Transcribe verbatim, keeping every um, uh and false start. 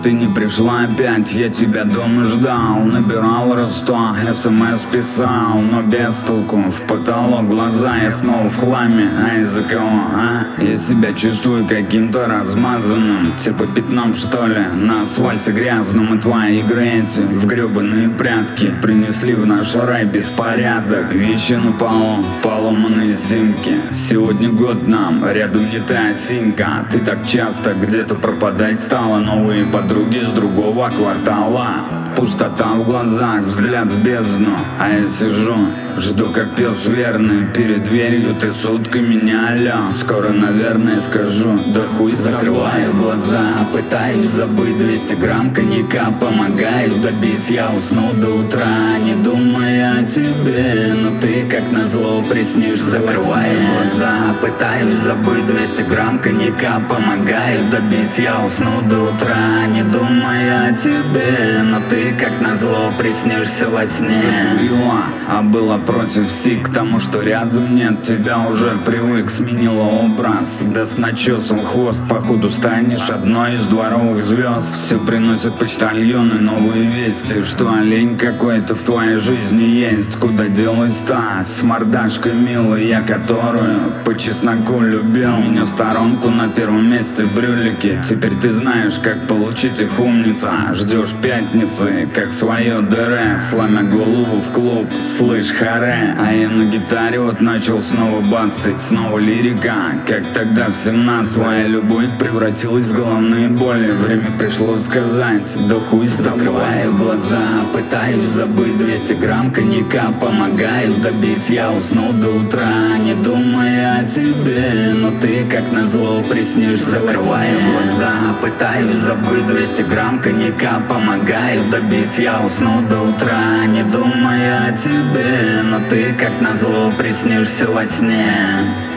ты не пришла опять, я тебя дома ждал. Набирал раз сто, смс писал, но без толку. В потолок глаза, я снова в хламе. А из-за кого, а? Я себя чувствую каким-то размазанным, типа пятном что ли, на асфальте грязном. И твои игры эти в гребаные прятки принесли в наш рай беспорядок. Вещи на полу, поломанные симки. Сегодня год нам, рядом не та осинка. Ты так часто где-то пропадать стала. Новые подруги с другого квартала. Пустота в глазах, взгляд в бездну. А я сижу, жду как пес верный. Перед дверью ты сутка меня, алло. Скоро, наверное, скажу, да хуй с тобой. Закрываю глаза, пытаюсь забыть. Двести грамм коньяка помогаю добить. Я усну до утра, не думая о тебе. Но ты как назло приснишься. Закрываю глаза, пытаюсь забыть. Двести грамм коньяка помогаю добить. Я усну до утра, не думая о тебе. Но ты как назло приснишься во сне. Закурила, а была против си. К тому, что рядом нет тебя, уже привык. Сменила образ, да с начесом хвост. Походу станешь одной из дворовых звезд. Все приносят почтальоны новые вести, что олень какой-то в твоей жизни есть. Куда делась та с мордашкой милой, я которую по чесноку любил. Меня в сторонку, на первом месте брюлики. Теперь ты знаешь, как получить их, умница. Ждешь пятницы, как свое ДР, сломя голову в клуб, слышь харе. А я на гитаре вот начал снова бацать. Снова лирика, как тогда в семнадцать. Твоя любовь превратилась в головные боли. Время пришло сказать, да хуй с тобой. Закрываю глаза, пытаюсь забыть. Двести грамм коньяка помогаю добить. Я усну до утра, не думая о тебе. Но ты как назло приснишься. Закрываю глаза, пытаюсь забыть. Двести грамм коньяка помогаю добить. Я усну до утра, не думая о тебе. Но ты как назло приснишься во сне.